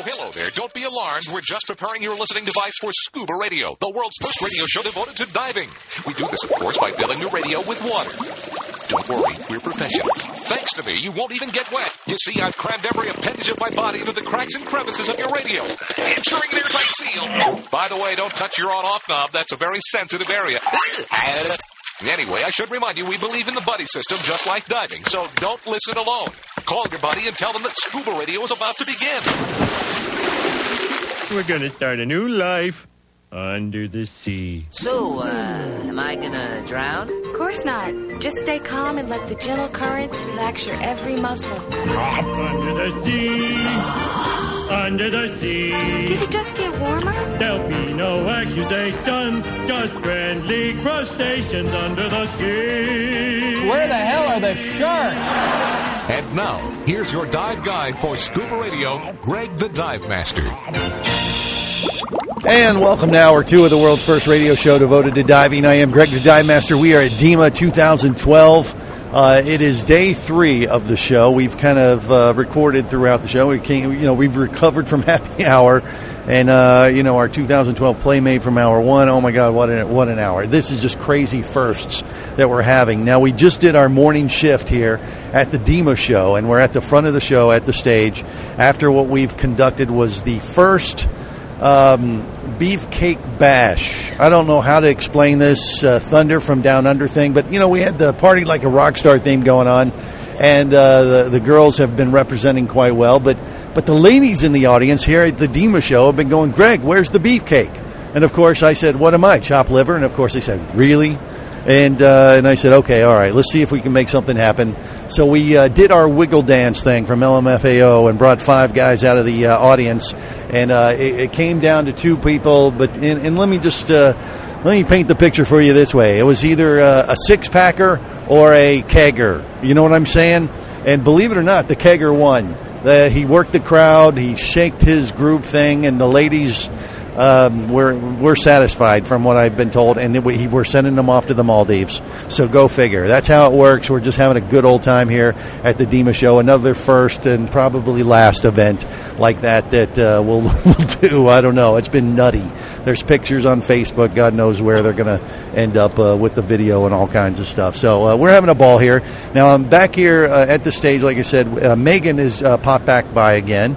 Oh, hello there. Don't be alarmed. We're just preparing your listening device for Scuba Radio, the world's first radio show devoted to diving. We do this, of course, by filling your radio with water. Don't worry, we're professionals. Thanks to me, you won't even get wet. You see, I've crammed every appendage of my body into the cracks and crevices of your radio, ensuring an airtight seal. By the way, don't touch your on-off knob. That's a very sensitive area. Anyway, I should remind you, we believe in the buddy system just like diving, so don't listen alone. Call your buddy and tell them that Scuba Radio is about to begin. We're gonna start a new life under the sea. So, am I gonna drown? Of course not. Just stay calm and let the gentle currents relax your every muscle. Under the sea, under the sea. Did it just get warmer? There'll be no accusations, just friendly crustaceans under the sea. Where the hell are the sharks? And now, here's your dive guide for Scuba Radio, Greg the Dive Master. And welcome to Hour 2 of the world's first radio show devoted to diving. I am Greg the Dive Master. We are at DEMA 2012. It is day 3 of the show. We've kind of recorded throughout the show. We've recovered from happy hour, and our 2012 Playmate from hour 1. Oh my God, what an hour! This is just crazy firsts that we're having. Now we just did our morning shift here at the DEMA show, and we're at the front of the show at the stage. After what we've conducted was the first beefcake bash. I don't know how to explain this Thunder from Down Under thing, but we had the Party Like a Rock Star theme going on, and the girls have been representing quite well, but the ladies in the audience here at the DEMA show have been going, Greg, where's the beefcake? And of course I said, what am I, chopped liver? And of course they said, really? And I said, okay, all right, let's see if we can make something happen. So we did our wiggle dance thing from LMFAO and brought 5 guys out of the audience, and it came down to 2 people. But and let me just let me paint the picture for you this way: it was either a 6-packer or a kegger. You know what I'm saying? And believe it or not, the kegger won. He worked the crowd, he shaked his groove thing, and the ladies. We're satisfied from what I've been told, and we're sending them off to the Maldives. So go figure. That's how it works. We're just having a good old time here at the DEMA show. Another first and probably last event like that we'll do. I don't know. It's been nutty. There's pictures on Facebook. God knows where they're going to end up with the video and all kinds of stuff. So we're having a ball here. Now I'm back here at the stage. Like I said, Megan is popped back by again.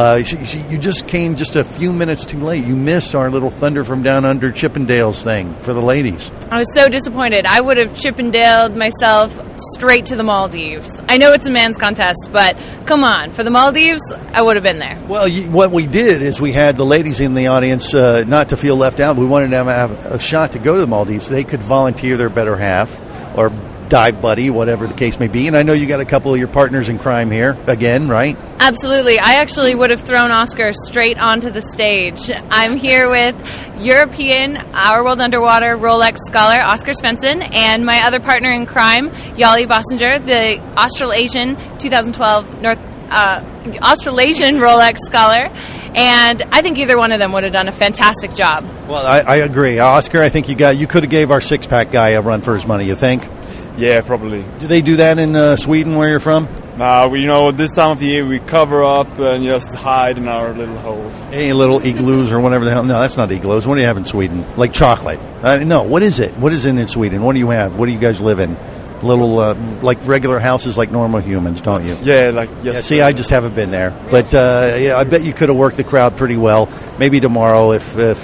You just came just a few minutes too late. You missed our little Thunder from Down Under Chippendales thing for the ladies. I was so disappointed. I would have Chippendaled myself straight to the Maldives. I know it's a man's contest, but come on. For the Maldives, I would have been there. Well, what we did is we had the ladies in the audience not to feel left out. We wanted them to have a shot to go to the Maldives. They could volunteer their better half or dive buddy, whatever the case may be. And I know you got a couple of your partners in crime here again, right? Absolutely. I actually would have thrown Oscar straight onto the stage. I'm here with European Our World Underwater Rolex scholar Oscar Svensson and my other partner in crime, Yali Bossinger, the Australasian 2012 Australasian Rolex scholar. And I think either one of them would have done a fantastic job. Well, I agree. Oscar, I think you could have gave our 6-pack guy a run for his money, you think? Yeah, probably. Do they do that in Sweden, where you're from? Nah, this time of the year we cover up and just hide in our little holes. Any little igloos or whatever the hell? No, that's not igloos. What do you have in Sweden? Like chocolate? No, what is it? What is in Sweden? What do you have? What do you guys live in? Little, like regular houses like normal humans, don't you? Yeah, yes. Yeah, see, I just haven't been there. But, I bet you could have worked the crowd pretty well. Maybe tomorrow if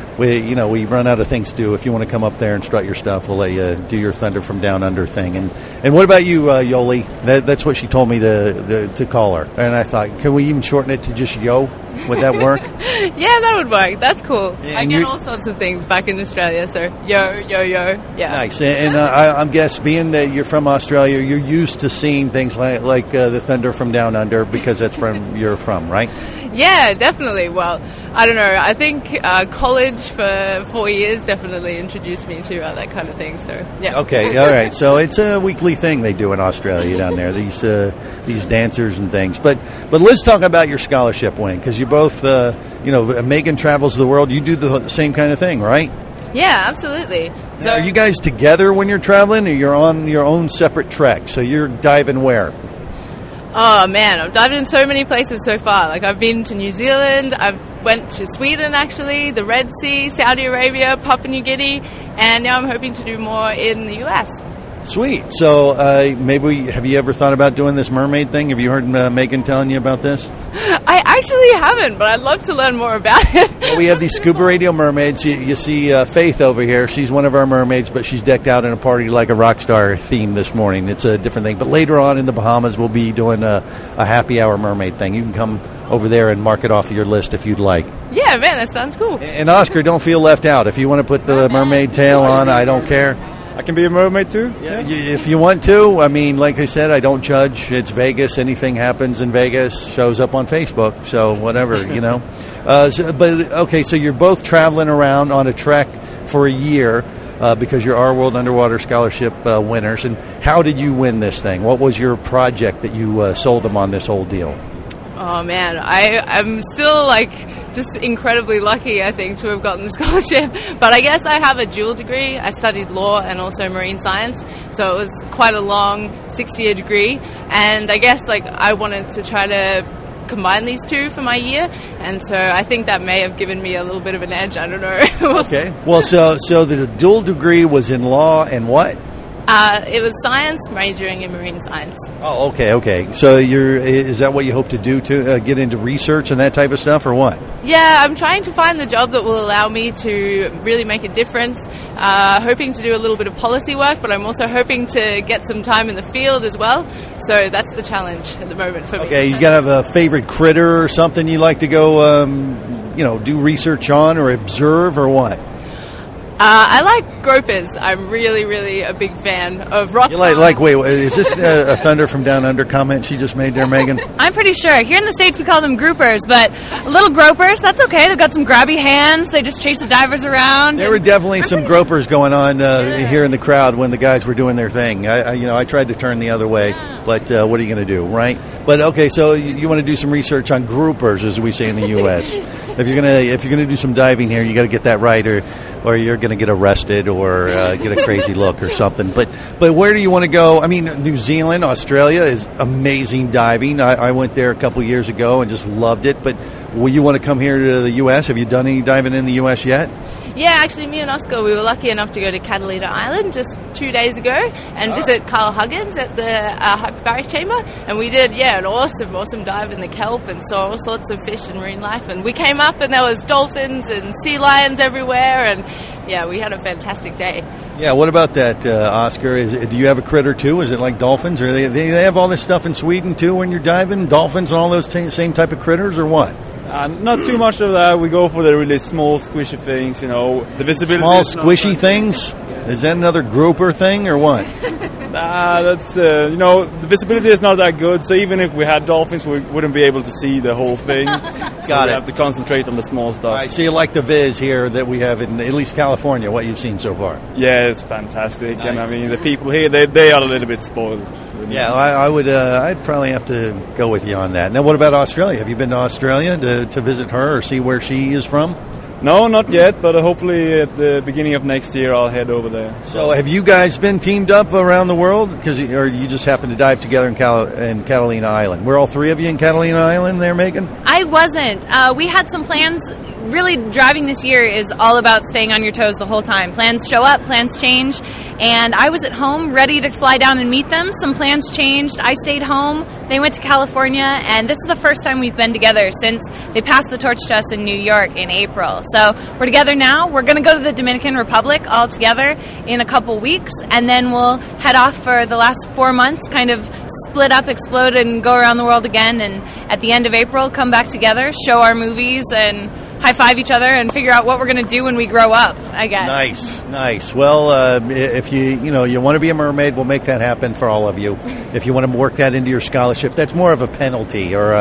we run out of things to do. If you want to come up there and strut your stuff, we'll let you do your Thunder from Down Under thing. And what about you, Yoli? That's what she told me to call her. And I thought, can we even shorten it to just Yo? Would that work? Yeah, that would work. That's cool. And I get all sorts of things back in Australia, so yo. Yeah. Nice. And I'm guessing, being that you're from Australia, you're used to seeing things like the Thunder from Down Under because that's you're from, right? Yeah, definitely. Well, I don't know. I think college for 4 years definitely introduced me to that kind of thing. So, yeah. Okay, all right. So it's a weekly thing they do in Australia down there, these dancers and things. But let's talk about your scholarship wing, because you both, Megan travels the world. You do the same kind of thing, right? Yeah, absolutely. So, are you guys together when you're traveling, or you're on your own separate trek? So you're diving where? Oh man, I've dived in so many places so far. Like I've been to New Zealand, I've went to Sweden actually, the Red Sea, Saudi Arabia, Papua New Guinea, and now I'm hoping to do more in the US. Sweet. So have you ever thought about doing this mermaid thing? Have you heard Megan telling you about this? I actually haven't, but I'd love to learn more about it. Well, we have these Scuba Radio mermaids. You see Faith over here. She's one of our mermaids, but she's decked out in a party like a rock star theme this morning. It's a different thing. But later on in the Bahamas, we'll be doing a happy hour mermaid thing. You can come over there and mark it off your list if you'd like. Yeah, man, that sounds cool. And Oscar, don't feel left out. If you want to put the mermaid tail on, I don't care. I can be a mermaid too? Yeah. If you want to. I mean, like I said, I don't judge. It's Vegas. Anything happens in Vegas shows up on Facebook. So whatever, you know. So you're both traveling around on a trek for a year because you're our World Underwater Scholarship winners. And how did you win this thing? What was your project that you sold them on this whole deal? Oh man, I'm still just incredibly lucky, I think, to have gotten the scholarship. But I guess I have a dual degree. I studied law and also marine science, so it was quite a long 6-year degree. And I guess I wanted to try to combine these two for my year, and so I think that may have given me a little bit of an edge. I don't know. Okay. Well, so the dual degree was in law and what? It was science, majoring in marine science. Oh, okay. So is that what you hope to do, to get into research and that type of stuff, or what? Yeah, I'm trying to find the job that will allow me to really make a difference. Hoping to do a little bit of policy work, but I'm also hoping to get some time in the field as well. So that's the challenge at the moment for me. Okay, you got to have a favorite critter or something you like to go, do research on or observe, or what? I like gropers. I'm really, really a big fan of rock. Wait, is this a Thunder from Down Under comment she just made there, Megan? I'm pretty sure. Here in the States we call them groupers, but little gropers, that's okay. They've got some grabby hands. They just chase the divers around. There were definitely some gropers going on here in the crowd when the guys were doing their thing. I tried to turn the other way, but what are you going to do, right? But okay, so you want to do some research on groupers, as we say in the U.S. If you're gonna do some diving here, you got to get that right, or you're going to get arrested or get a crazy look or something. But where do you want to go? I mean, New Zealand, Australia is amazing diving. I went there a couple years ago and just loved it. But will you want to come here to the U.S.? Have you done any diving in the U.S. yet? Yeah, actually, me and Oscar, we were lucky enough to go to Catalina Island just 2 days ago and visit Carl Huggins at the hyperbaric chamber. And we did, an awesome dive in the kelp and saw all sorts of fish and marine life. And we came up and there was dolphins and sea lions everywhere. And we had a fantastic day. Yeah, what about that, Oscar? Do you have a critter too? Is it like dolphins? Or they have all this stuff in Sweden too when you're diving? Dolphins and all those same type of critters, or what? Not too much of that. We go for the really small, squishy things, The visibility. Small, squishy things? Is that another grouper thing, or what? That's, the visibility is not that good, so even if we had dolphins, we wouldn't be able to see the whole thing. So we have to concentrate on the small stuff. I see you like the Viz here that we have in at least California, what you've seen so far. Yeah, it's fantastic. Nice. And I mean, the people here, they are a little bit spoiled. Yeah, I'd probably have to go with you on that. Now, what about Australia? Have you been to Australia to visit her or see where she is from? No, not yet, but hopefully at the beginning of next year I'll head over there. So have you guys been teamed up around the world? Or you just happen to dive together in Catalina Island? Were all three of you in Catalina Island there, Megan? I wasn't. We had some plans. Really, driving this year is all about staying on your toes the whole time. Plans show up, plans change, and I was at home ready to fly down and meet them. Some plans changed. I stayed home. They went to California, and this is the first time we've been together since they passed the torch to us in New York in April. So we're together now. We're going to go to the Dominican Republic all together in a couple weeks, and then we'll head off for the last 4 months, kind of split up, explode, and go around the world again. And at the end of April, come back together, show our movies, and high-five each other and figure out what we're going to do when we grow up, I guess. Nice. Well, if you want to be a mermaid, we'll make that happen for all of you. If you want to work that into your scholarship, that's more of a penalty or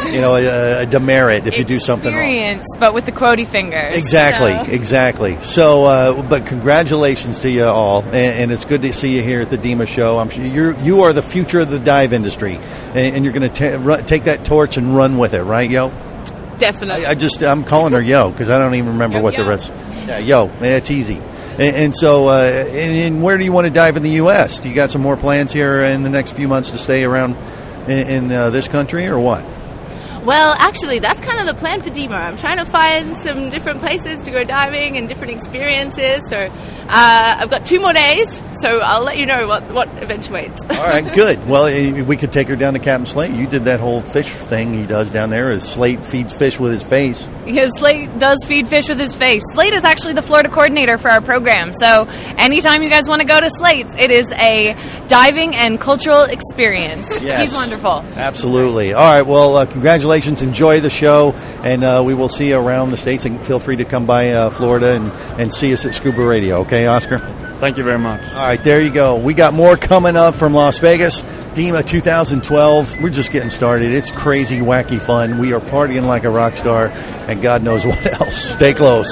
a demerit if you do something wrong. Experience, but with the quotey fingers. Exactly. So, but congratulations to you all, and it's good to see you here at the DEMA show. I'm sure you are the future of the dive industry, and you're going to take that torch and run with it, right, Yo? Definitely. I'm calling her Yo because I don't even remember what the rest. Yeah, Yo. It's easy. And so, and where do you want to dive in the U.S.? Do you got some more plans here in the next few months to stay around in this country, or what? Well, actually, that's kind of the plan for DEMA. I'm trying to find some different places to go diving and different experiences. So I've got 2 more days, so I'll let you know what eventuates. All right, good. Well, we could take her down to Captain Slate. You did that whole fish thing he does down there. Is Slate feeds fish with his face. Yes, Slate does feed fish with his face. Slate is actually the Florida coordinator for our program. So anytime you guys want to go to Slate's, it is a diving and cultural experience. Yes. He's wonderful. Absolutely. All right, well, congratulations. Enjoy the show, and we will see you around the States. And feel free to come by Florida and see us at Scuba Radio. Okay, Oscar? Thank you very much. All right, there you go. We got more coming up from Las Vegas. DEMA 2012. We're just getting started. It's crazy, wacky fun. We are partying like a rock star, and God knows what else. Stay close.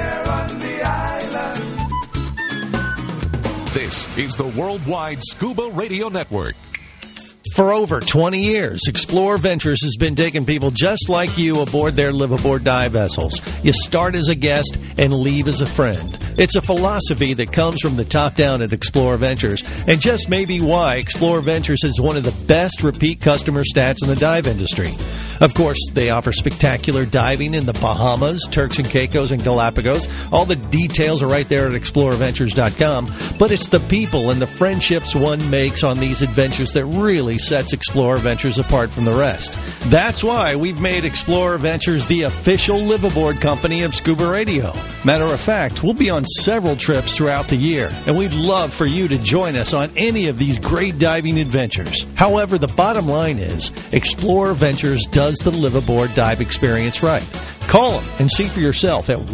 This is the Worldwide Scuba Radio Network. For over 20 years, Explore Ventures has been taking people just like you aboard their live-aboard dive vessels. You start as a guest and leave as a friend. It's a philosophy that comes from the top down at Explore Ventures, and just maybe why Explore Ventures is one of the best repeat customer stats in the dive industry. Of course, they offer spectacular diving in the Bahamas, Turks and Caicos, and Galapagos. All the details are right there at exploreventures.com. But it's the people and the friendships one makes on these adventures that really sets Explorer Ventures apart from the rest. That's why we've made Explorer Ventures the official live-aboard company of Scuba Radio. Matter of fact, we'll be on several trips throughout the year, and we'd love for you to join us on any of these great diving adventures. However, the bottom line is, Explorer Ventures does the live-aboard dive experience right. Call them and see for yourself at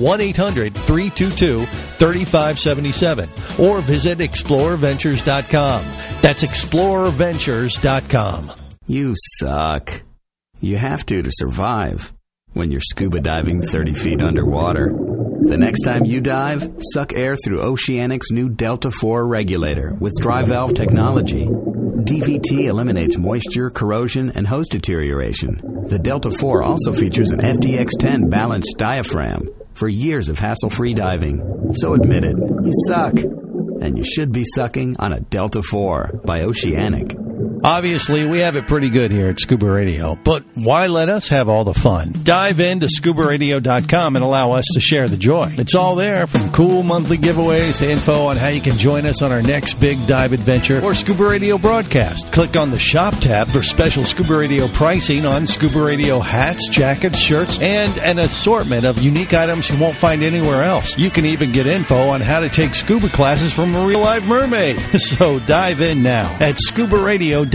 1-800-322-3577 or visit explorerventures.com. That's explorerventures.com. You suck. You have to survive when you're scuba diving 30 feet underwater. The next time you dive, suck air through Oceanic's new Delta IV regulator with dry valve technology. DVT eliminates moisture, corrosion, and hose deterioration. The Delta IV also features an FDX10 balanced diaphragm for years of hassle-free diving. So admit it, you suck. And you should be sucking on a Delta IV by Oceanic. Obviously, we have it pretty good here at Scuba Radio, but why let us have all the fun? Dive into scubaradio.com and allow us to share the joy. It's all there, from cool monthly giveaways to info on how you can join us on our next big dive adventure or Scuba Radio broadcast. Click on the Shop tab for special Scuba Radio pricing on Scuba Radio hats, jackets, shirts, and an assortment of unique items you won't find anywhere else. You can even get info on how to take scuba classes from a real live mermaid. So dive in now at scubaradio.com.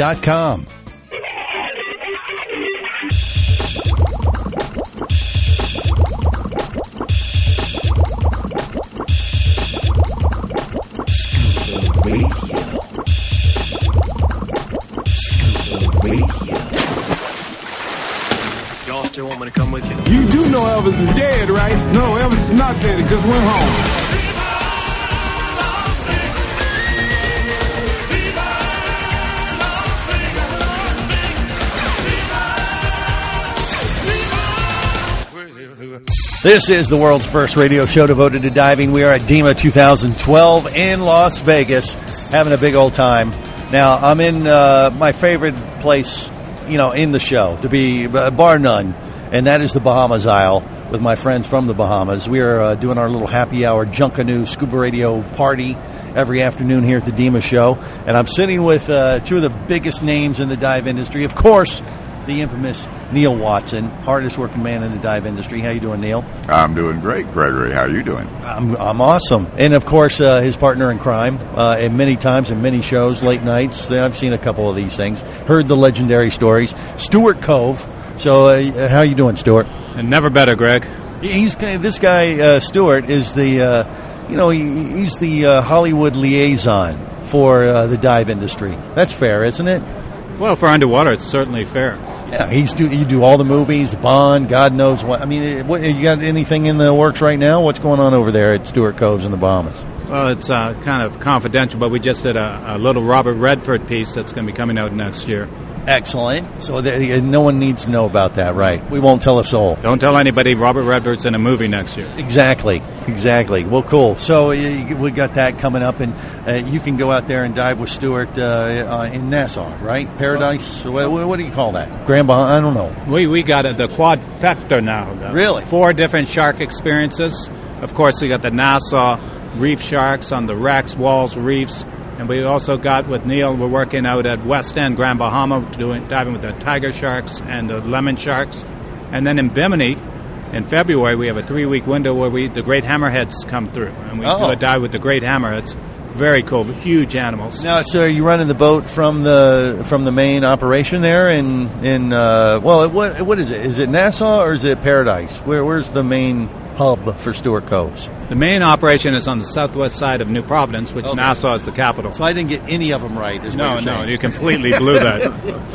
Y'all still want me to come with you? You do know Elvis is dead, right? No, Elvis is not dead. He just went home. This is the world's first radio show devoted to diving. We are at DEMA 2012 in Las Vegas, having a big old time. Now, I'm in my favorite place, in the show, to be, bar none, and that is the Bahamas Isle with my friends from the Bahamas. We are doing our little happy hour Junkanoo Scuba Radio party every afternoon here at the DEMA show, and I'm sitting with two of the biggest names in the dive industry. Of course, the infamous Neil Watson, hardest working man in the dive industry. How you doing, Neil? I'm doing great, Gregory. How are you doing? I'm awesome. And, of course, his partner in crime, and many times in many shows, late nights. I've seen a couple of these things, heard the legendary stories. Stuart Cove. So how you doing, Stuart? And never better, Greg. This guy, Stuart, is the, he's the Hollywood liaison for the dive industry. That's fair, isn't it? Well, for underwater, it's certainly fair. Yeah, you do all the movies, Bond, God knows what. I mean, you got anything in the works right now? What's going on over there at Stuart Coves in the Bahamas? Well, it's kind of confidential, but we just did a little Robert Redford piece that's going to be coming out next year. Excellent. So no one needs to know about that, right? We won't tell a soul. Don't tell anybody Robert Redford's in a movie next year. Exactly. Well, cool. So we got that coming up, and you can go out there and dive with Stuart in Nassau, right? Paradise? What do you call that? Grand Bahama? I don't know. We got the quadfecta now. Really? 4 different shark experiences. Of course, we got the Nassau reef sharks on the wrecks, walls, reefs. And we also got with Neil, we're working out at West End, Grand Bahama, diving with the tiger sharks and the lemon sharks. And then in Bimini, in February, we have a 3-week window where the great hammerheads come through. And we do a dive with the great hammerheads. Very cool, huge animals. Now, so are you running the boat from the main operation there what is it? Is it Nassau or is it Paradise? Where's the main hub for Stuart Coves? The main operation is on the southwest side of New Providence, which Nassau is the capital. So I didn't get any of them right. No, you completely blew that.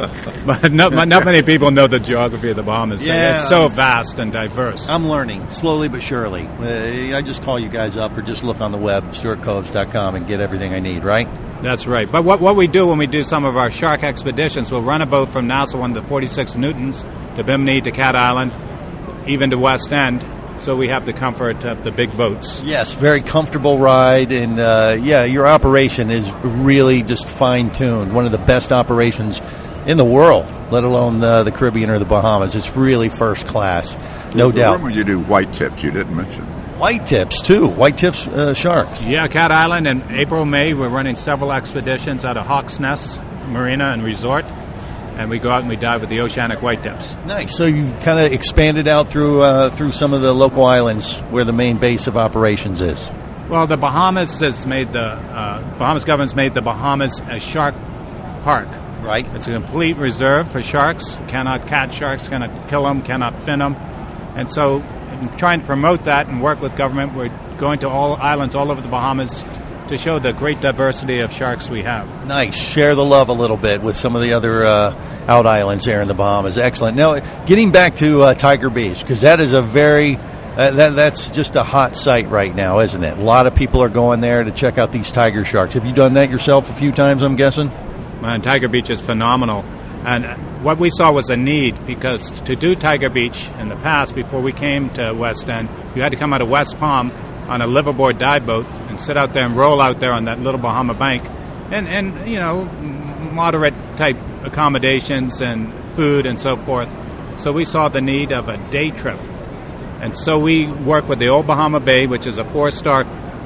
But not many people know the geography of the Bahamas. Yeah, it's so vast and diverse. I'm learning, slowly but surely. I just call you guys up or just look on the web, stuartcoves.com, and get everything I need, right? That's right. But what we do when we do some of our shark expeditions, we'll run a boat from Nassau on the 46 Newtons to Bimini to Cat Island, even to West End. So we have the comfort of the big boats. Yes, very comfortable ride, and your operation is really just fine-tuned. One of the best operations in the world, let alone the Caribbean or the Bahamas. It's really first class, no doubt. When you do white tips, you didn't mention. White tips, too. White tips sharks. Yeah, Cat Island in April, May, we're running several expeditions out of Hawks Nest Marina and Resort. And we go out and we dive with the oceanic white tips. Nice. So you kind of expanded out through some of the local islands where the main base of operations is. Well, the Bahamas has made Bahamas government's made the Bahamas a shark park. Right. It's a complete reserve for sharks. Cannot catch sharks, cannot kill them, cannot fin them. And so, in trying to promote that and work with government, we're going to all islands all over the Bahamas to show the great diversity of sharks we have. Nice. Share the love a little bit with some of the other out islands there in the Bahamas. Excellent. Now, getting back to Tiger Beach, because that is a very that's just a hot site right now, isn't it? A lot of people are going there to check out these tiger sharks. Have you done that yourself a few times, I'm guessing? Man, Tiger Beach is phenomenal. And what we saw was a need, because to do Tiger Beach in the past, before we came to West End, you had to come out of West Palm on a liveaboard dive boat and sit out there and roll out there on that little Bahama bank, and moderate type accommodations and food and so forth. So we saw the need of a day trip, and so we work with the Old Bahama Bay, which is a 4-star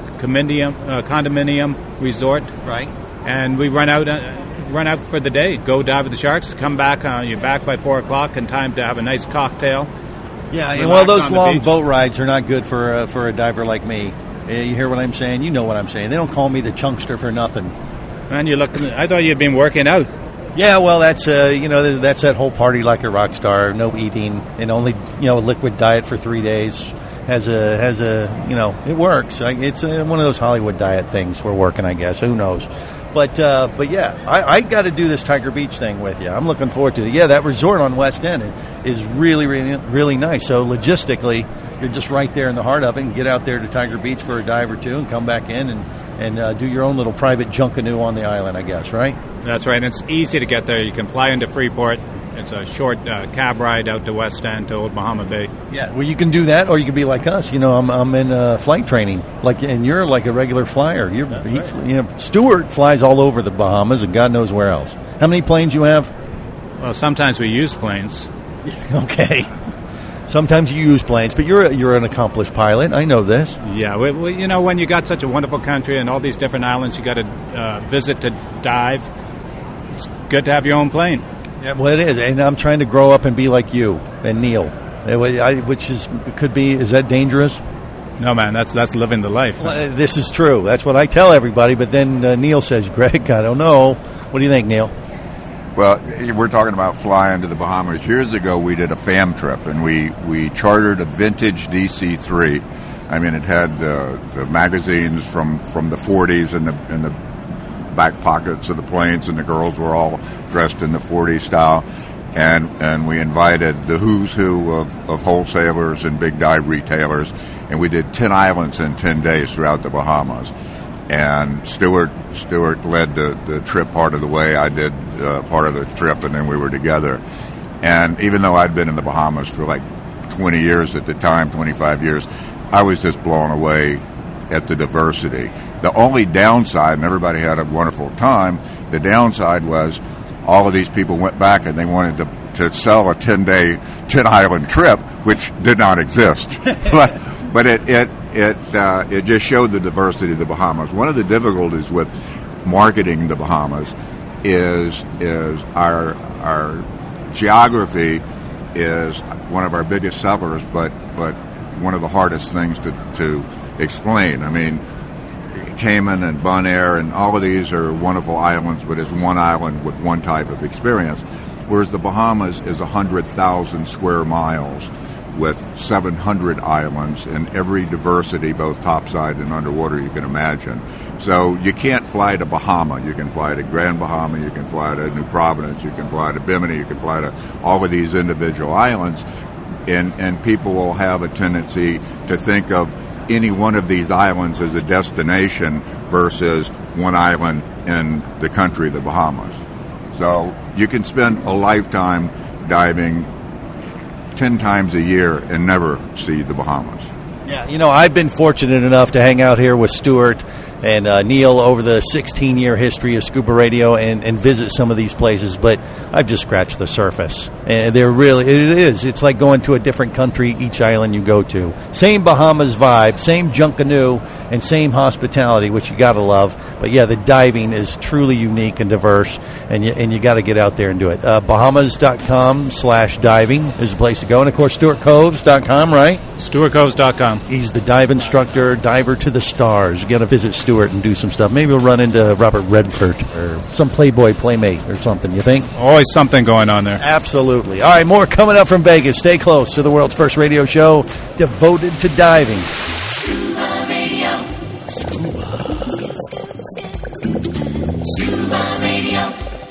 condominium resort. Right. And we run out for the day, go dive with the sharks, come back. You're back by 4:00 in time to have a nice cocktail. Yeah, and well, those long boat rides are not good for a diver like me. You hear what I'm saying? You know what I'm saying. They don't call me the chunkster for nothing. Man, I thought you'd been working out. Yeah, well, that's that's that whole party like a rock star, no eating, and only liquid diet for 3 days. Has a it works. It's one of those Hollywood diet things we're working, I guess. Who knows? But yeah, I got to do this Tiger Beach thing with you. I'm looking forward to it. Yeah, that resort on West End is really, really, really nice. So logistically, you're just right there in the heart of it, and get out there to Tiger Beach for a dive or two and come back in and do your own little private junkanoo on the island, I guess, right? That's right, and it's easy to get there. You can fly into Freeport. It's a short cab ride out to West End to Old Bahama Bay. Yeah, well, you can do that, or you can be like us. I'm in flight training, and you're like a regular flyer. Stuart flies all over the Bahamas and God knows where else. How many planes you have? Well, sometimes we use planes. Okay. Sometimes you use planes, but you're an accomplished pilot. I know this. Yeah, when you got such a wonderful country and all these different islands you got to visit to dive, it's good to have your own plane. Yeah, well, it is, and I'm trying to grow up and be like you and Neil, is that dangerous? No, man, that's living the life. Well, this is true. That's what I tell everybody, but then Neil says, Greg, I don't know. What do you think, Neil? Well, we're talking about flying to the Bahamas. Years ago, we did a fam trip, and we chartered a vintage DC-3. I mean, it had the magazines from the 40s and the back pockets of the planes, and the girls were all dressed in the 40s style. And we invited the who's who of wholesalers and big dive retailers, and we did 10 islands in 10 days throughout the Bahamas. And Stuart led the trip part of the way. I did part of the trip, and then we were together. And even though I'd been in the Bahamas for like 20 years at the time, 25 years, I was just blown away at the diversity. The only downside, and everybody had a wonderful time, the downside was all of these people went back and they wanted to sell a 10-island trip, which did not exist. But it just showed the diversity of the Bahamas. One of the difficulties with marketing the Bahamas is our geography is one of our biggest sellers, but one of the hardest things to explain. I mean, Cayman and Bonaire and all of these are wonderful islands, but it's one island with one type of experience. Whereas the Bahamas is 100,000 square miles with 700 islands and every diversity, both topside and underwater, you can imagine. So you can't fly to Bahama. You can fly to Grand Bahama. You can fly to New Providence. You can fly to Bimini. You can fly to all of these individual islands. And people will have a tendency to think of any one of these islands as a destination versus one island in the country, the Bahamas. So you can spend a lifetime diving 10 times a year and never see the Bahamas. Yeah, I've been fortunate enough to hang out here with Stuart and Neil over the 16-year history of Scuba Radio and visit some of these places, but I've just scratched the surface. And it's like going to a different country each island you go to. Same Bahamas vibe, same Junkanoo, and same hospitality, which you got to love. But yeah, the diving is truly unique and diverse, and you got to get out there and do it. Bahamas.com/diving is the place to go. And, of course, StuartCoves.com, right? StuartCoves.com. He's the dive instructor, diver to the stars. You got to visit Stuart and do some stuff. Maybe we'll run into Robert Redford or some Playboy Playmate or something, you think? Always something going on there. Absolutely. All right, more coming up from Vegas. Stay close to the world's first radio show devoted to diving. Scuba Radio. Scuba Radio.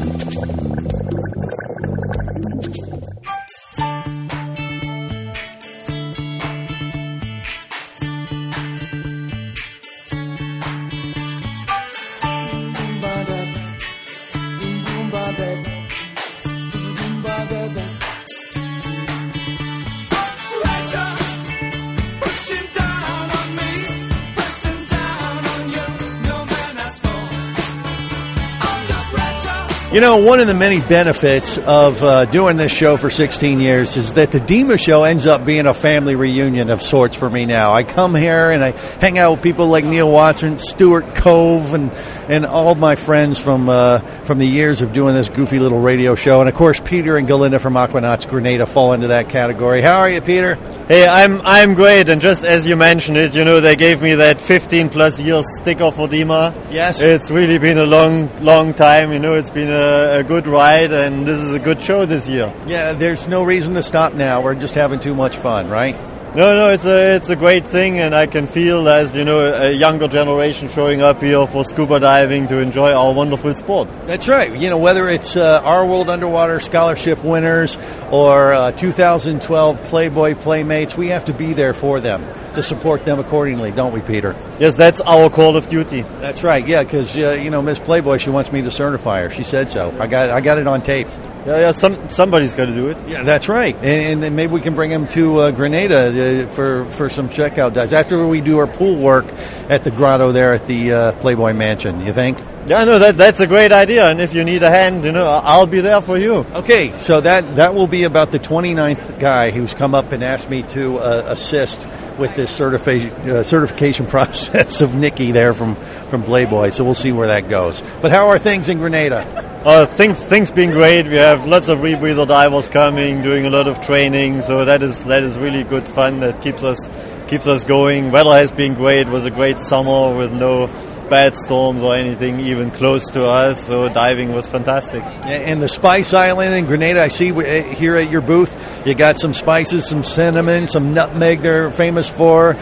One of the many benefits of doing this show for 16 years is that the DEMA show ends up being a family reunion of sorts for me now. I come here and I hang out with people like Neil Watson, Stuart Cove, and all my friends from the years of doing this goofy little radio show. And, of course, Peter and Galinda from Aquanauts Grenada fall into that category. How are you, Peter? Hey, I'm great. And just as you mentioned it, they gave me that 15-plus years sticker for DEMA. Yes. It's really been a long time. It's been a good ride, and this is a good show this year. Yeah, there's no reason to stop now. We're just having too much fun, right? No, it's a great thing, and I can feel as a younger generation showing up here for scuba diving to enjoy our wonderful sport. That's right. Whether it's our World Underwater Scholarship winners or 2012 Playboy Playmates, we have to be there for them to support them accordingly, don't we, Peter? Yes, that's our call of duty. That's right. Yeah, because Miss Playboy, she wants me to certify her. She said so. I got it on tape. Yeah. Somebody's got to do it. Yeah, that's right. And maybe we can bring them to Grenada for some checkout dives after we do our pool work at the grotto there at the Playboy Mansion. You think? Yeah, no, that's a great idea. And if you need a hand, I'll be there for you. Okay, so that will be about the 29th guy who's come up and asked me to assist with this certification process of Nikki there from Playboy. So we'll see where that goes. But how are things in Grenada? Things being great. We have lots of rebreather divers coming, doing a lot of training. So that is really good fun. That keeps us going. Weather has been great. It was a great summer with no bad storms or anything even close to us, so diving was fantastic. And the Spice Island in Grenada, I see here at your booth, you got some spices, some cinnamon, some nutmeg they're famous for.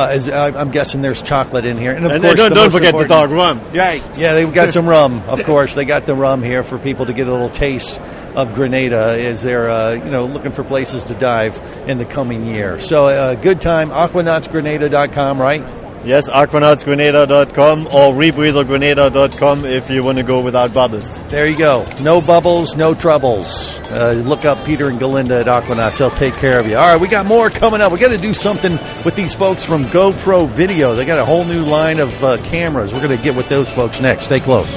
I'm guessing there's chocolate in here. And of course, don't forget the dog rum. Right. Yeah, they've got some rum, of course. They got the rum here for people to get a little taste of Grenada as they're looking for places to dive in the coming year. So good time, aquanautsgrenada.com, right? Yes, aquanautsgrenada.com or rebreathergrenada.com if you want to go without bubbles. There you go. No bubbles, no troubles. Look up Peter and Galinda at Aquanauts. They'll take care of you. All right, we got more coming up. We got to do something with these folks from GoPro Video. They got a whole new line of cameras. We're going to get with those folks next. Stay close.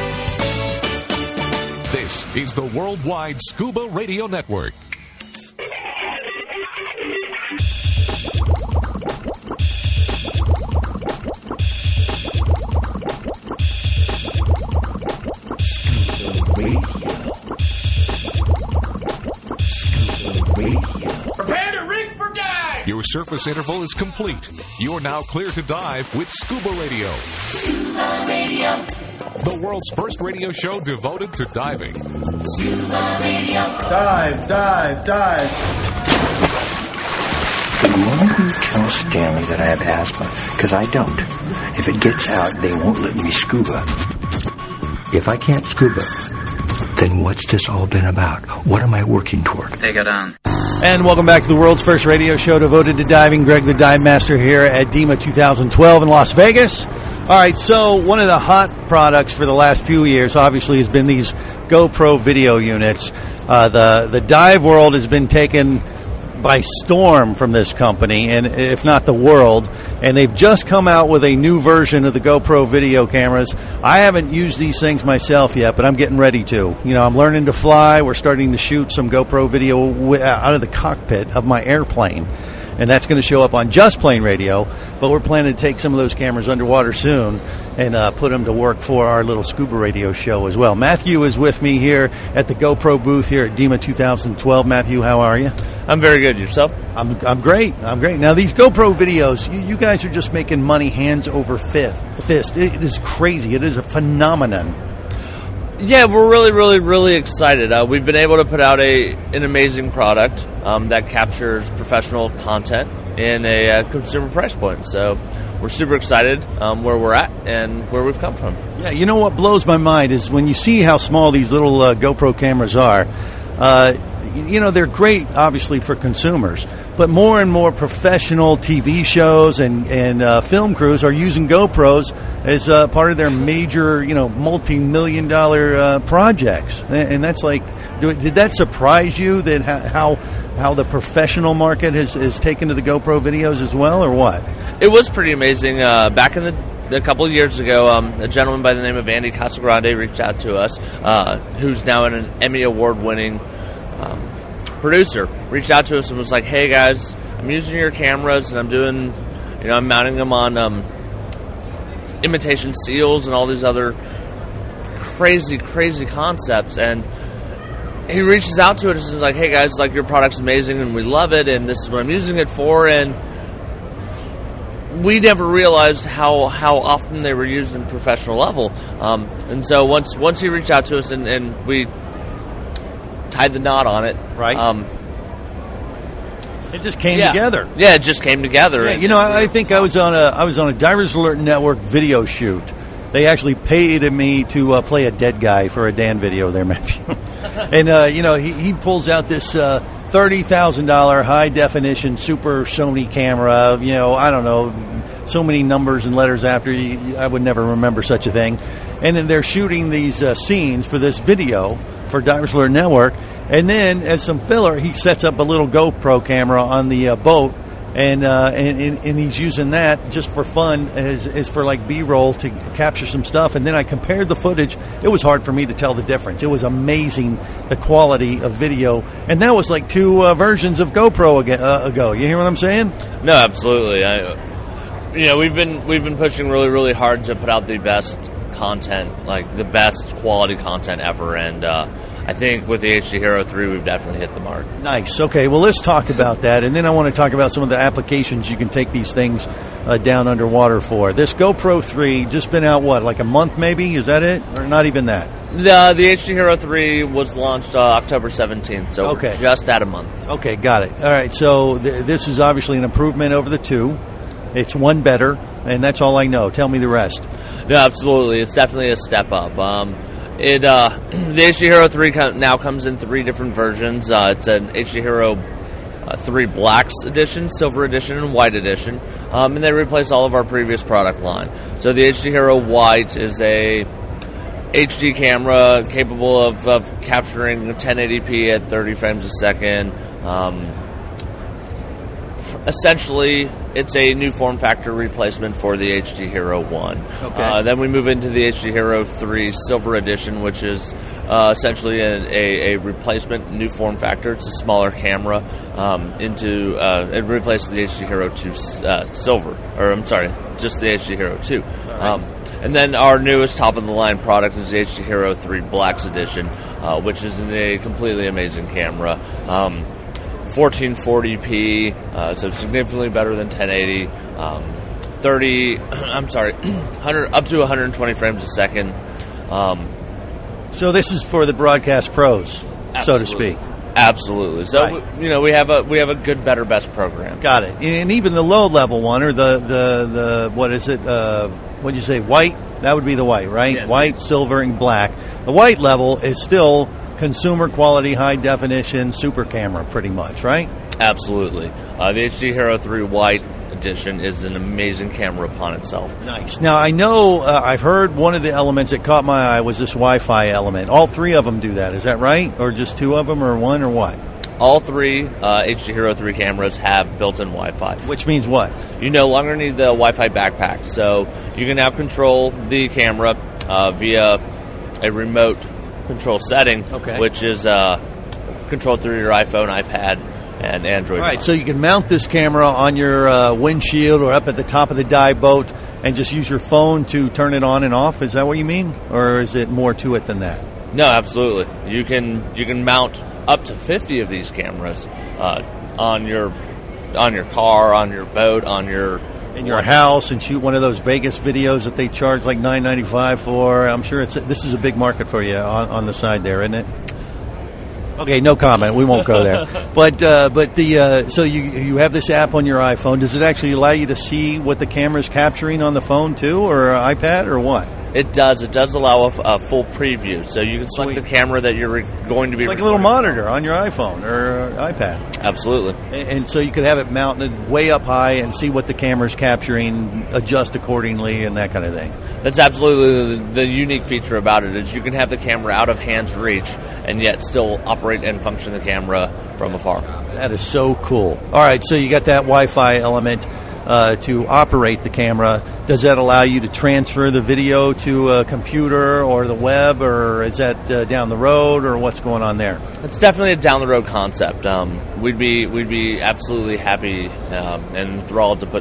This is the Worldwide Scuba Radio Network. Prepare to rig for dive! Your surface interval is complete. You're now clear to dive with Scuba Radio. Scuba Radio. The world's first radio show devoted to diving. Scuba Radio. Dive, dive, dive. The moment you tell Stanley that I have asthma, because I don't, if it gets out, they won't let me scuba. If I can't scuba, then what's this all been about? What am I working toward? Take it on. And welcome back to the world's first radio show devoted to diving. Greg the Dive Master here at DEMA 2012 in Las Vegas. All right, so one of the hot products for the last few years, obviously, has been these GoPro video units. The dive world has been taken by storm from this company, and if not the world, and they've just come out with a new version of the GoPro video cameras. I haven't used these things myself yet, but I'm getting ready to. You know, I'm learning to fly. We're starting to shoot some GoPro video out of the cockpit of my airplane, and that's going to show up on Just Plane Radio, but we're planning to take some of those cameras underwater soon and put them to work for our little scuba radio show as well. Matthew is with me here at the GoPro booth here at DEMA 2012. Matthew, how are you? I'm very good. Yourself? I'm great. I'm great. Now, these GoPro videos, you guys are just making money hands over fist. It is crazy. It is a phenomenon. Yeah, we're really excited. We've been able to put out an amazing product that captures professional content in a consumer price point. So we're super excited where we're at and where we've come from. Yeah, you know what blows my mind is when you see how small these little GoPro cameras are. You know, they're great, obviously, for consumers, but more and more professional TV shows and film crews are using GoPros as part of their major, multi-million-dollar projects. And that's like, did that surprise you that how the professional market has taken to the GoPro videos as well, or what? It was pretty amazing. Back in a couple of years ago, a gentleman by the name of Andy Casagrande reached out to us, who's now an Emmy Award-winning producer, reached out to us and was like, "Hey guys, I'm using your cameras and I'm doing, I'm mounting them on imitation seals and all these other crazy concepts." And he reaches out to us and is like, "Hey guys, like your product's amazing and we love it and this is what I'm using it for." And we never realized how often they were used in professional level. And so once he reached out to us and we tied the knot on it. Right. It just came together. Yeah, it just came together. Yeah, I think I was on a Divers Alert Network video shoot. They actually paid me to play a dead guy for a Dan video there, Matthew. And he pulls out this $30,000 high definition Super Sony camera. I don't know, so many numbers and letters after I would never remember such a thing. And then they're shooting these scenes for this video for Divers Alert Network, and then as some filler, he sets up a little GoPro camera on the boat, and he's using that just for fun, as for like B-roll to capture some stuff. And then I compared the footage. It was hard for me to tell the difference. It was amazing, the quality of video, and that was like two versions of GoPro ago. You hear what I'm saying? No, absolutely. We've been pushing really hard to put out the best content, like the best quality content ever, and I think with the HD Hero 3 we've definitely hit the mark. Nice. Okay, well, let's talk about that, and then I want to talk about some of the applications you can take these things down underwater for. This GoPro 3 just been out, like a month maybe? Is that it? Or not even that? The HD Hero 3 was launched October 17th, so okay. Just at a month. Okay, got it. All right, so this is obviously an improvement over the 2. It's one better, and that's all I know. Tell me the rest. No, absolutely. It's definitely a step up. The HD Hero 3 now comes in 3 different versions. It's an HD Hero 3 Blacks edition, Silver edition, and White edition. and they replace all of our previous product line. So the HD Hero White is a HD camera capable of capturing 1080p at 30 frames a second. Essentially, it's a new form factor replacement for the HD Hero 1. Okay. Then we move into the HD Hero 3 Silver Edition, which is essentially a replacement, new form factor. It's a smaller camera. It replaces the HD Hero 2 Silver, or I'm sorry, just the HD Hero 2. Right. And then our newest top-of-the-line product is the HD Hero 3 Blacks Edition, which is a completely amazing camera. 1440p, so significantly better than 1080. 100 up to 120 frames a second. So this is for the broadcast pros, so to speak. Absolutely. So Right. we have a good, better, best program. Got it. And even the low level one, or the what is it? What did you say? White. That would be the white, right? Yes. White, silver, and black. The white level is still consumer quality, high definition, super camera, pretty much, right? Absolutely. The HD Hero 3 White Edition is an amazing camera upon itself. Nice. Now, I know I've heard one of the elements that caught my eye was this Wi-Fi element. All three of them do that. Is that right? Or just two of them, or one, or what? All three HD Hero 3 cameras have built-in Wi-Fi. Which means what? You no longer need the Wi-Fi backpack, so you can now control the camera via a remote control setting, which is controlled through your iPhone, iPad, and Android. All right, so you can mount this camera on your windshield or up at the top of the dive boat and just use your phone to turn it on and off. Is that what you mean? Or is it more to it than that? No, absolutely. You can mount up to 50 of these cameras on your car, on your boat, in your house, and shoot one of those Vegas videos that they charge like $9.95 for. I'm sure this is a big market for you on the side there, isn't it? Okay, no comment. We won't go there. But so you have this app on your iPhone. Does it actually allow you to see what the camera's capturing on the phone too, or iPad, or what? It does. It does allow a full preview, so you can select the camera that you're going to be. It's like a little monitor on your iPhone or iPad. Absolutely. And so you could have it mounted way up high and see what the camera's capturing, adjust accordingly, and that kind of thing. That's absolutely the unique feature about it, is you can have the camera out of hand's reach and yet still operate and function the camera from afar. That is so cool. All right, so you got that Wi-Fi element to operate the camera. Does that allow you to transfer the video to a computer or the web, or is that down the road, or what's going on there? It's definitely a down the road concept. We'd be absolutely happy and enthralled to put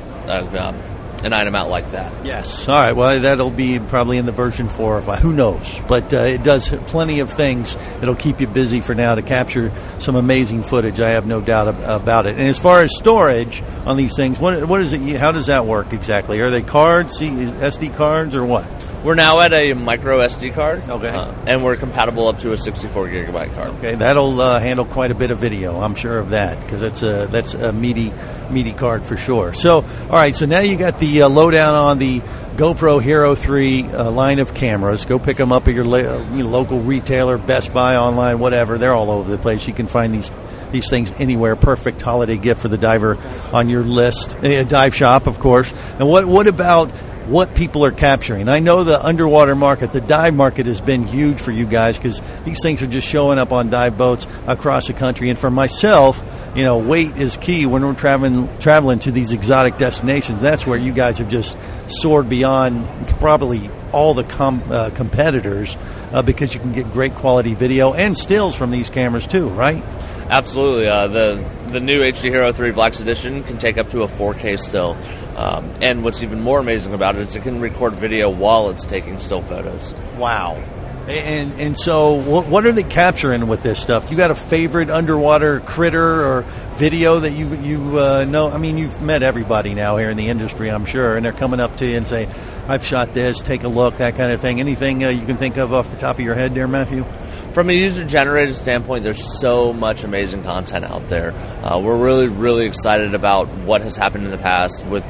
an item out like that. Yes. All right. Well, that'll be probably in the version 4. Who knows? But it does plenty of things that'll keep you busy for now to capture some amazing footage. I have no doubt about it. And as far as storage on these things, what is it? How does that work exactly? Are they cards, SD cards, or what? We're now at a micro SD card. Okay. And we're compatible up to a 64 gigabyte card. Okay, that'll handle quite a bit of video. I'm sure of that, because that's a meaty card for sure. So, all right, so now you got the lowdown on the GoPro Hero 3 line of cameras. Go pick them up at your local retailer, Best Buy, online, whatever. They're all over the place. You can find these things anywhere. Perfect holiday gift for the diver on your list. A dive shop, of course. And what about what people are capturing? I know the underwater market, the dive market, has been huge for you guys, because these things are just showing up on dive boats across the country. And for myself, weight is key when we're traveling to these exotic destinations. That's where you guys have just soared beyond probably all the competitors, because you can get great quality video and stills from these cameras too, right? Absolutely. The new HD Hero 3 Blacks Edition can take up to a 4K still. And what's even more amazing about it is it can record video while it's taking still photos. Wow. And so what are they capturing with this stuff? You got a favorite underwater critter or video that you know? I mean, you've met everybody now here in the industry, I'm sure, and they're coming up to you and say, I've shot this, take a look, that kind of thing. Anything you can think of off the top of your head there, Matthew? From a user-generated standpoint, there's so much amazing content out there. We're really, really excited about what has happened in the past with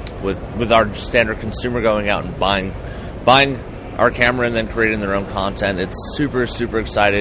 our standard consumer going out and buying our camera and then creating their own content. It's super, super exciting.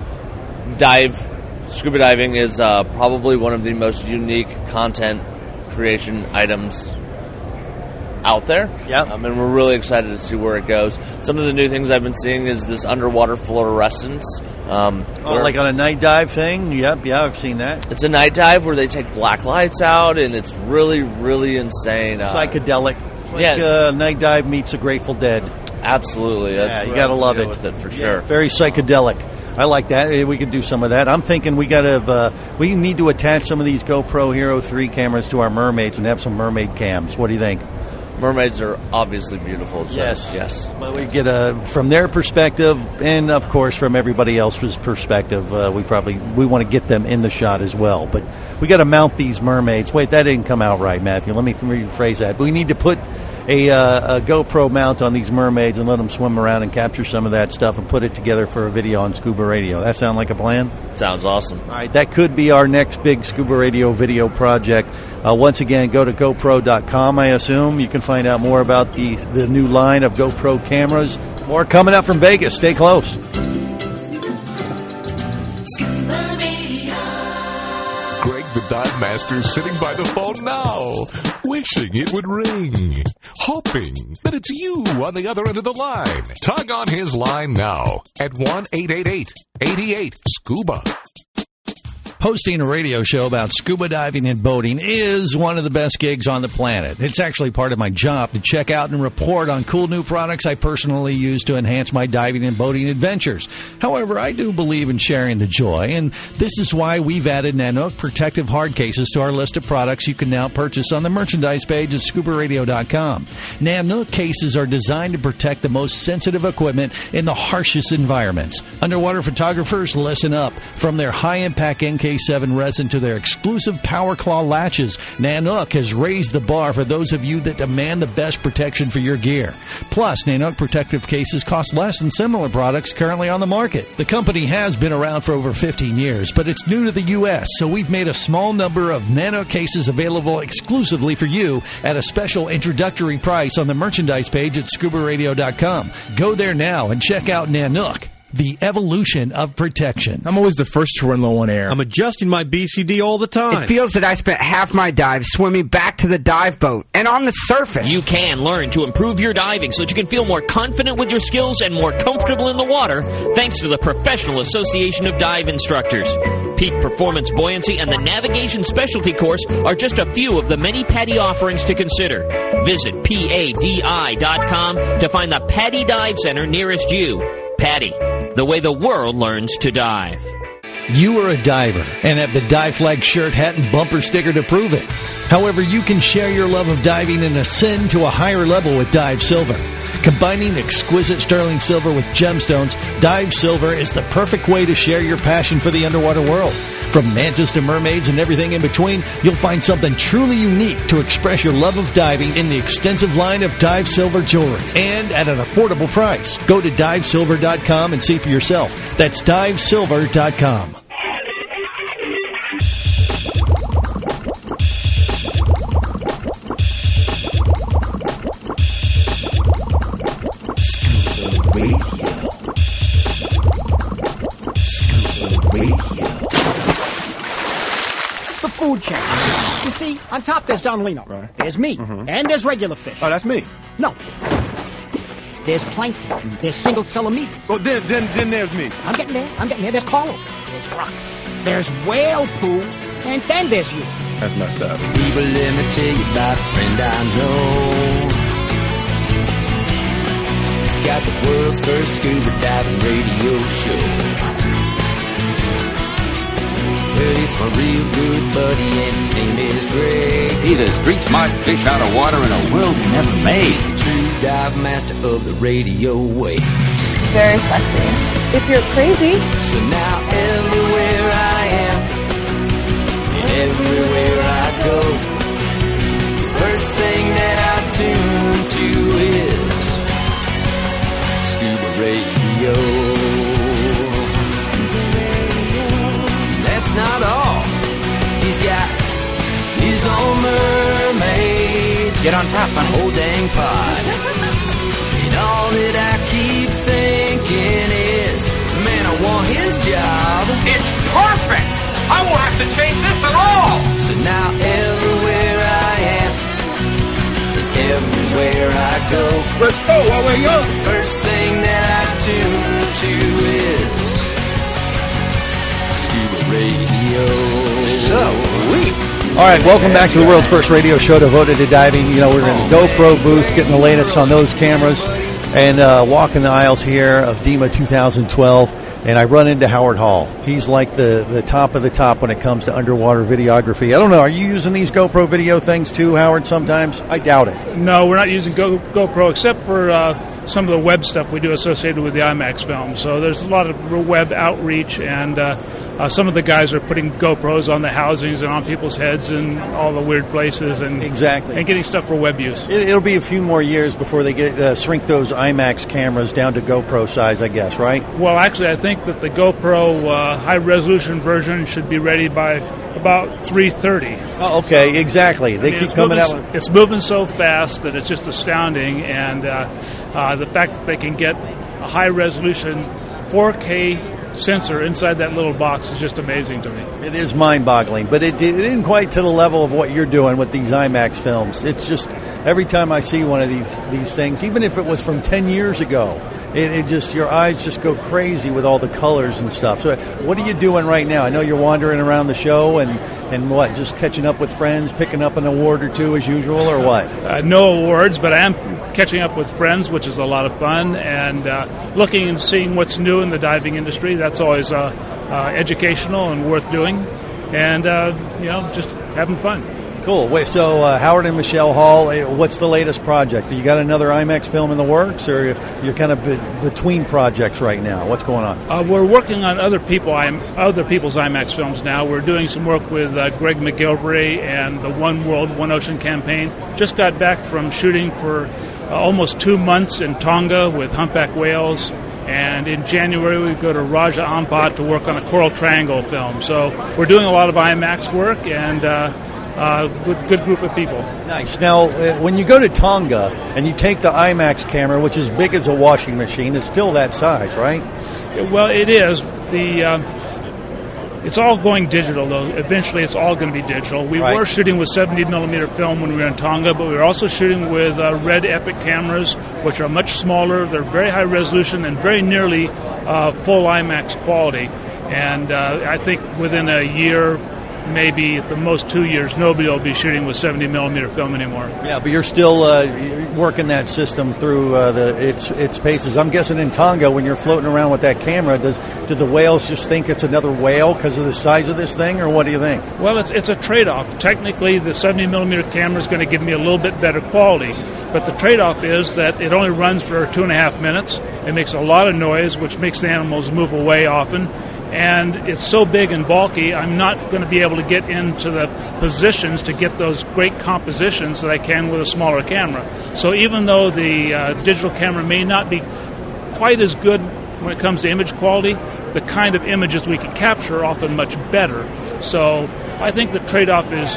Scuba diving is probably one of the most unique content creation items out there. Yeah. And we're really excited to see where it goes. Some of the new things I've been seeing is this underwater fluorescence. Like on a night dive thing? Yep, yeah, I've seen that. It's a night dive where they take black lights out, and it's really, really insane. Psychedelic. Like night dive meets a Grateful Dead. Absolutely. Yeah, you got to love it. With it for sure. Very psychedelic. I like that. We could do some of that. I'm thinking we need to attach some of these GoPro Hero 3 cameras to our mermaids and have some mermaid cams. What do you think? Mermaids are obviously beautiful. So yes. Well, we get from their perspective, and of course from everybody else's perspective. We want to get them in the shot as well. But we got to mount these mermaids. Wait, that didn't come out right, Matthew. Let me rephrase that. We need to put a GoPro mount on these mermaids and let them swim around and capture some of that stuff and put it together for a video on Scuba Radio. That sound like a plan? Sounds awesome. All right, that could be our next big Scuba Radio video project. Once again, go to GoPro.com, I assume. You can find out more about the new line of GoPro cameras. More coming up from Vegas. Stay close. Scuba Radio. Greg the Dive Master is sitting by the phone now, wishing it would ring, hoping that it's you on the other end of the line. Tug on his line now at 1-888-88-SCUBA. Hosting a radio show about scuba diving and boating is one of the best gigs on the planet. It's actually part of my job to check out and report on cool new products I personally use to enhance my diving and boating adventures. However, I do believe in sharing the joy, and this is why we've added Nanook protective hard cases to our list of products you can now purchase on the merchandise page at ScubaRadio.com. Nanook cases are designed to protect the most sensitive equipment in the harshest environments. Underwater photographers, listen up. From their high-impact NK7 resin to their exclusive Power Claw latches, Nanook has raised the bar for those of you that demand the best protection for your gear. Plus, Nanook protective cases cost less than similar products currently on the market. The company has been around for over 15 years, but it's new to the U.S., so we've made a small number of Nanook cases available exclusively for you at a special introductory price on the merchandise page at ScubaRadio.com. Go there now and check out Nanook, the evolution of protection. I'm always the first to run low on air. I'm adjusting my BCD all the time. It feels that I spent half my dive swimming back to the dive boat and on the surface. You can learn to improve your diving so that you can feel more confident with your skills and more comfortable in the water thanks to the Professional Association of Dive Instructors. Peak Performance Buoyancy and the Navigation Specialty Course are just a few of the many PADI offerings to consider. Visit PADI.com to find the PADI Dive Center nearest you. PADI, the way the world learns to dive. You are a diver and have the Dive Flag shirt, hat, and bumper sticker to prove it. However, you can share your love of diving and ascend to a higher level with Dive Silver. Combining exquisite sterling silver with gemstones, Dive Silver is the perfect way to share your passion for the underwater world. From mantas to mermaids and everything in between, you'll find something truly unique to express your love of diving in the extensive line of Dive Silver jewelry, and at an affordable price. Go to divesilver.com and see for yourself. That's divesilver.com. Food chain. You see, on top there's Don Lino. Right. There's me. And there's regular fish. Oh, that's me. No. There's plankton. There's single centimeters. Oh, then there's me. I'm getting there. There's coral. There's rocks. There's whale poo. And then there's you. That's messed up. People, let me tell you about a friend I know. He's got the world's first scuba diving radio show. He's my real good buddy and his name is Greg. He's the street smart fish out of water in a world he never made. He's the true dive master of the radio wave. Very sexy. If you're crazy. So now everywhere I am and everywhere I go, the first thing that I tune to is Scuba Radio. That's not all. He's got his own mermaid. Get on top, honey. Whole dang pod. And all that I keep thinking is, man, I want his job. It's perfect. I won't have to change this at all. So now everywhere I Radio. The first thing that I tune to is Scuba Radio. Sweet. All right, welcome back to the world's first radio show devoted to diving. You know, we're in the GoPro booth, getting the latest on those cameras, and walking the aisles here of DEMA 2012. And I run into Howard Hall. He's like the top of the top when it comes to underwater videography. I don't know, are you using these GoPro video things too, Howard, sometimes? I doubt it. No, we're not using GoPro except for some of the web stuff we do associated with the IMAX film. So there's a lot of web outreach, and some of the guys are putting GoPros on the housings and on people's heads and all the weird places, and exactly, and getting stuff for web use. It'll be a few more years before they get shrink those IMAX cameras down to GoPro size, I guess, right? Well, actually, I think that the GoPro high-resolution version should be ready by about 3:30. Oh, okay, exactly. They keep coming out with... It's moving so fast that it's just astounding, and the fact that they can get a high-resolution 4K sensor inside that little box is just amazing to me. It is mind-boggling, but it isn't quite to the level of what you're doing with these IMAX films. It's just, every time I see one of these things, even if it was from 10 years ago, it just, your eyes just go crazy with all the colors and stuff. So what are you doing right now? I know you're wandering around the show and what, just catching up with friends, picking up an award or two as usual, or what? No awards, but I am catching up with friends, which is a lot of fun, and looking and seeing what's new in the diving industry. That's always educational and worth doing, and just having fun. Cool. Wait, so Howard and Michelle Hall, what's the latest project? You got another IMAX film in the works, or you're kind of between projects right now? What's going on? We're working on other people's IMAX films now. We're doing some work with Greg McGilvray and the One World, One Ocean campaign. Just got back from shooting for almost 2 months in Tonga with humpback whales. And in January, we go to Raja Ampat to work on a Coral Triangle film. So we're doing a lot of IMAX work, and with a good group of people. Nice. Now, when you go to Tonga and you take the IMAX camera, which is big as a washing machine, it's still that size, right? Well, it is. It's all going digital, though. Eventually, it's all going to be digital. We were shooting with 70mm film when we were in Tonga, but we were also shooting with Red Epic cameras, which are much smaller. They're very high resolution and very nearly full IMAX quality. And I think within a year, maybe at the most 2 years, nobody will be shooting with 70mm film anymore. Yeah, but you're still working that system through its paces. I'm guessing in Tonga, when you're floating around with that camera, do the whales just think it's another whale because of the size of this thing, or what do you think? Well, it's a trade-off. Technically, the 70mm camera is going to give me a little bit better quality, but the trade-off is that it only runs for 2.5 minutes. It makes a lot of noise, which makes the animals move away often. And it's so big and bulky, I'm not going to be able to get into the positions to get those great compositions that I can with a smaller camera. So even though the digital camera may not be quite as good when it comes to image quality, the kind of images we can capture are often much better. So I think the trade-off is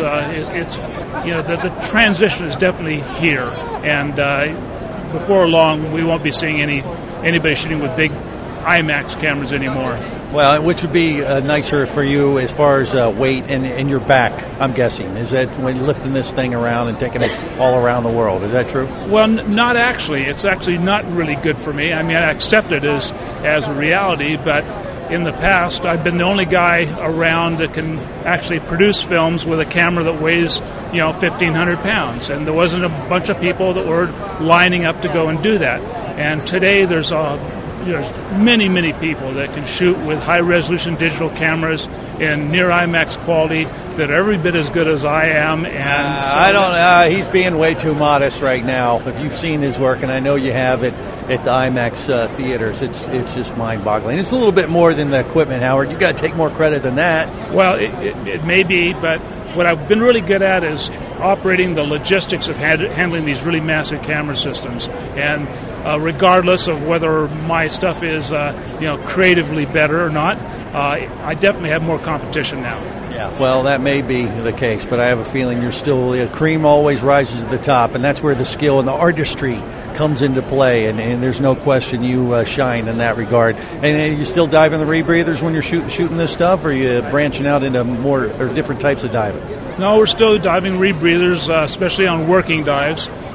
the transition is definitely here, and before long we won't be seeing anybody shooting with big IMAX cameras anymore. Well, which would be nicer for you as far as weight and your back, I'm guessing. Is that when you're lifting this thing around and taking it all around the world? Is that true? Well, not actually. It's actually not really good for me. I mean, I accept it as a reality, but in the past, I've been the only guy around that can actually produce films with a camera that weighs, 1,500 pounds. And there wasn't a bunch of people that were lining up to go and do that. And today there's many, many people that can shoot with high-resolution digital cameras in near IMAX quality that are every bit as good as I am. And he's being way too modest right now. If you've seen his work, and I know you have it at the IMAX theaters, it's just mind-boggling. It's a little bit more than the equipment, Howard. You got to take more credit than that. Well, it may be, but what I've been really good at is operating the logistics of handling these really massive camera systems. And regardless of whether my stuff is, creatively better or not, I definitely have more competition now. Yeah, well, that may be the case, but I have a feeling you're still, the cream always rises to the top, and that's where the skill and the artistry comes into play, and there's no question you shine in that regard. And you still dive in the rebreathers when you're shooting this stuff, or are you branching out into more or different types of diving? No, we're still diving rebreathers, especially on working dives.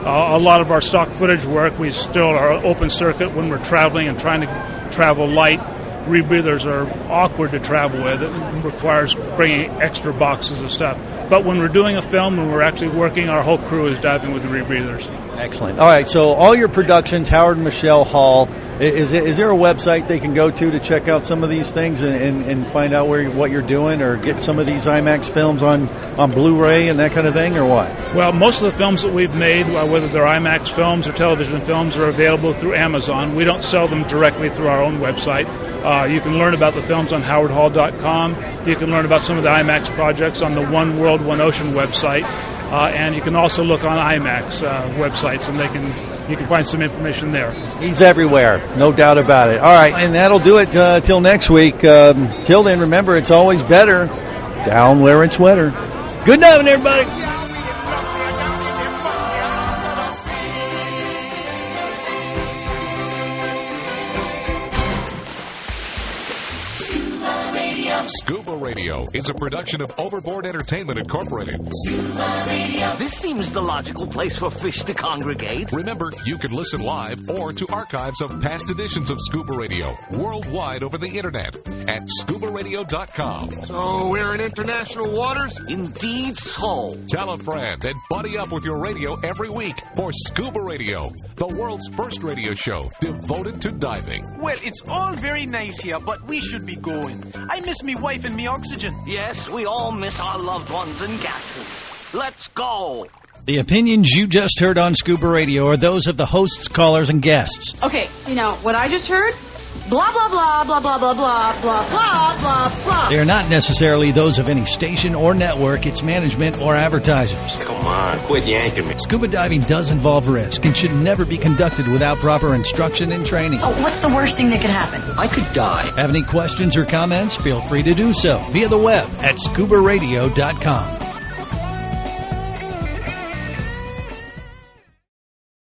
A lot of our stock footage work, we still are open circuit when we're traveling and trying to travel light. Rebreathers are awkward to travel with. It requires bringing extra boxes of stuff. But when we're doing a film and we're actually working, our whole crew is diving with the rebreathers. Excellent. All right, so all your productions, Howard and Michelle Hall, is there a website they can go to check out some of these things and find out what you're doing, or get some of these IMAX films on Blu-ray and that kind of thing, or what? Well, most of the films that we've made, whether they're IMAX films or television films, are available through Amazon. We don't sell them directly through our own website. You can learn about the films on howardhall.com. You can learn about some of the IMAX projects on the One World, One Ocean website. And you can also look on IMAX websites, and you can find some information there. He's everywhere, no doubt about it. All right, and that'll do it till next week. Till then, remember, it's always better down where it's wetter. Good night, everybody. Scuba Radio is a production of Overboard Entertainment Incorporated. Scuba Radio. This seems the logical place for fish to congregate. Remember, you can listen live or to archives of past editions of Scuba Radio worldwide over the internet at scubaradio.com. So we're in international waters? Indeed so. Tell a friend and buddy up with your radio every week for Scuba Radio, the world's first radio show devoted to diving. Well, it's all very nice here, but we should be going. I miss me wife and me oxygen. Yes, we all miss our loved ones and gases. Let's go. The opinions you just heard on Scuba Radio are those of the hosts, callers, and guests. Okay, what I just heard? Blah, blah, blah, blah, blah, blah, blah, blah, blah, blah, blah. They are not necessarily those of any station or network, its management, or advertisers. Come on, quit yanking me. Scuba diving does involve risk and should never be conducted without proper instruction and training. Oh, what's the worst thing that could happen? I could die. Have any questions or comments? Feel free to do so via the web at scubaradio.com.